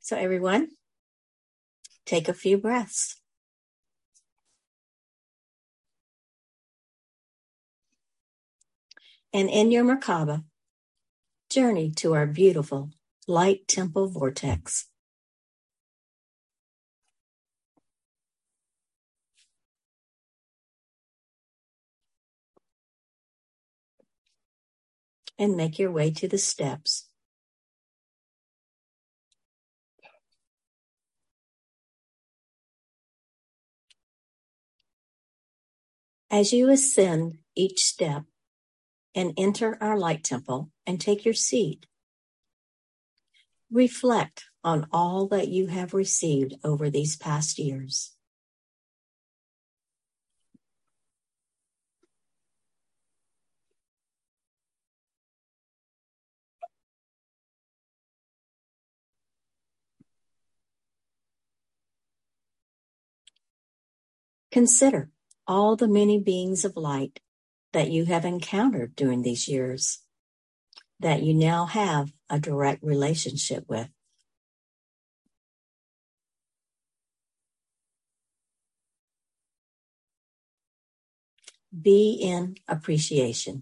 So everyone, take a few breaths. And in your Merkaba, journey to our beautiful light temple vortex. And make your way to the steps. As you ascend each step and enter our light temple and take your seat, reflect on all that you have received over these past years. Consider all the many beings of light that you have encountered during these years, that you now have a direct relationship with. Be in appreciation.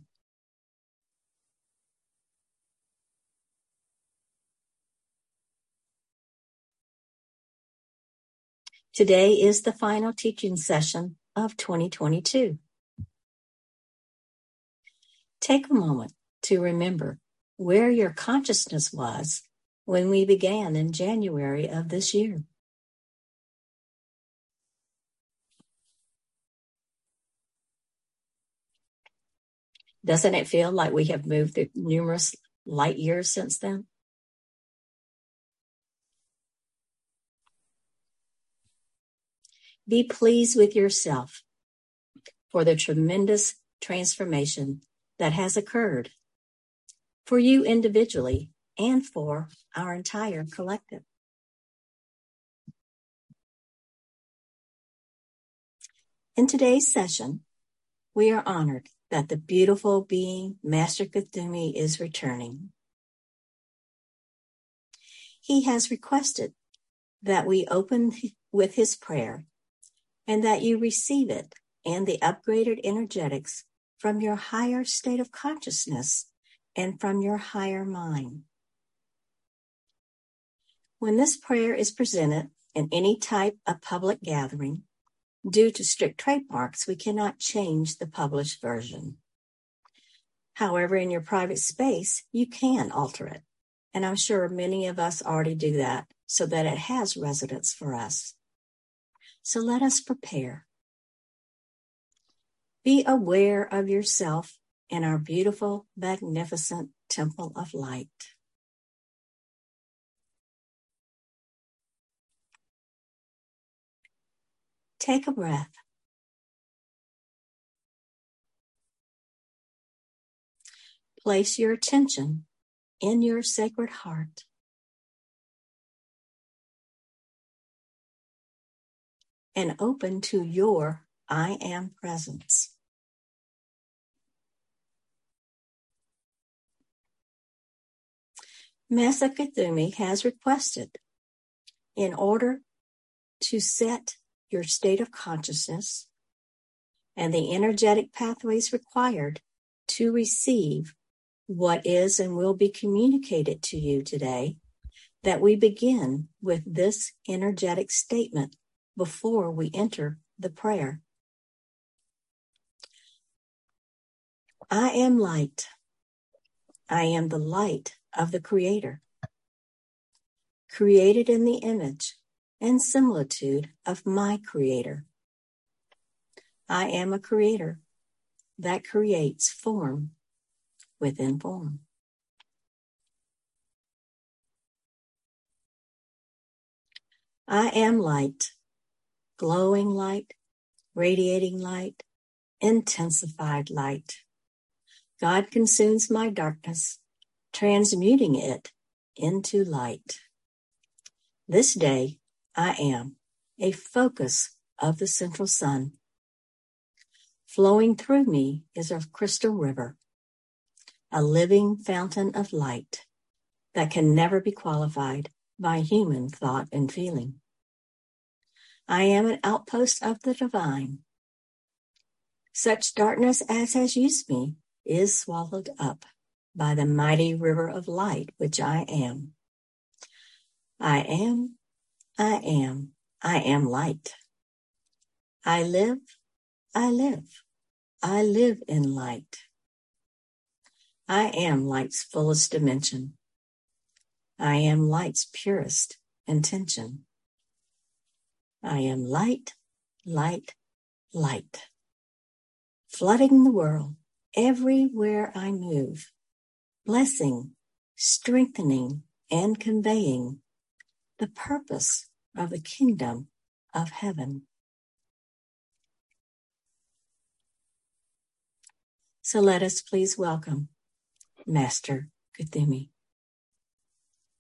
Today is the final teaching session of 2022. Take a moment to remember where your consciousness was when we began in January of this year. Doesn't it feel like we have moved through numerous light years since then? Be pleased with yourself for the tremendous transformation that has occurred for you individually and for our entire collective. In today's session, we are honored that the beautiful being Master Kuthumi is returning. He has requested that we open with his prayer and that you receive it and the upgraded energetics from your higher state of consciousness and from your higher mind. When this prayer is presented in any type of public gathering, due to strict trademarks, we cannot change the published version. However, in your private space, you can alter it. And I'm sure many of us already do that so that it has resonance for us. So let us prepare. Be aware of yourself in our beautiful, magnificent temple of light. Take a breath. Place your attention in your sacred heart. And open to your I Am presence. Master Kuthumi has requested, in order to set your state of consciousness and the energetic pathways required to receive what is and will be communicated to you today, that we begin with this energetic statement before we enter the prayer. I am light. I am the light of the Creator, created in the image and similitude of my Creator. I am a creator that creates form within form. I am light, glowing light, radiating light, intensified light. God consumes my darkness, transmuting it into light. This day, I am a focus of the central sun. Flowing through me is a crystal river, a living fountain of light that can never be qualified by human thought and feeling. I am an outpost of the divine. Such darkness as has used me is swallowed up by the mighty river of light which I am. I am, I am, I am light. I live, I live, I live in light. I am light's fullest dimension. I am light's purest intention. I am light, light, light, flooding the world everywhere I move, blessing, strengthening, and conveying the purpose of the kingdom of heaven. So let us please welcome Master Kuthumi.